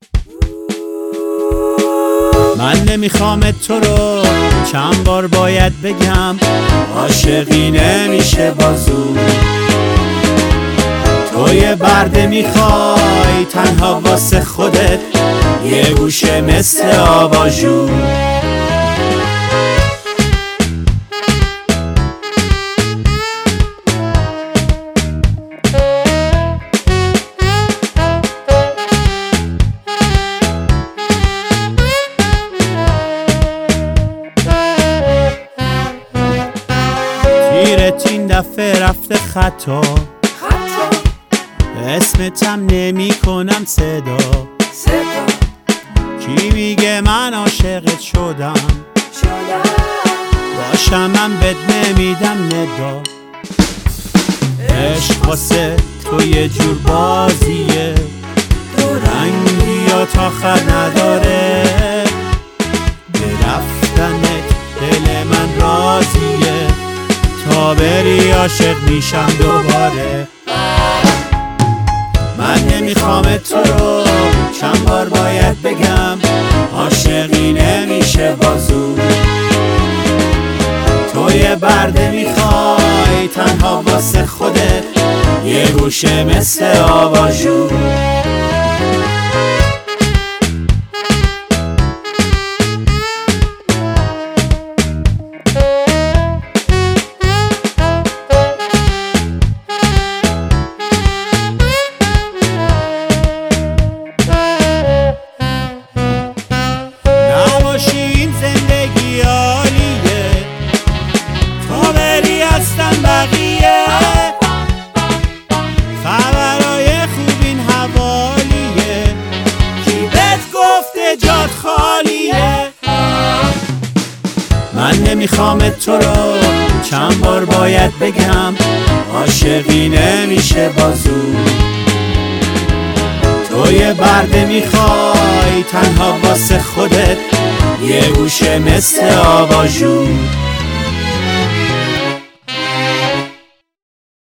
من نمیخوام تو رو، چند بار باید بگم، عاشقی نمیشه بازو. تو یه برده میخوای تنها واسه خودت، یه گوشه مثل آواژور. تیرت این دفعه رفته خطا، اسمتم نمی کنم صدا. کی میگه من عاشقت شدم؟ باشم من بد نمیدم ندا. عشق واسه تو یه جور بازیه، رنگی یا تا آخر نداره. به رفتنت دل من راضیه، تا بری عاشق میشم دوباره. من نمیخوام تو رو، چند بار باید بگم، عاشقی نمیشه بازو. تو یه برده میخوای تنها واسه خودت، یه گوشه مثل آواژور. این زندگی عالیه، تا بری هستن بقیه. خبرای خوب این حوالیه، کی بهت گفته جات خالیه؟ من نمیخوام تو رو، چند بار باید بگم، عاشقی نمیشه بازو. تو یه برده میخوای تنها واسه خودت، یه گوشه مثل آواژور.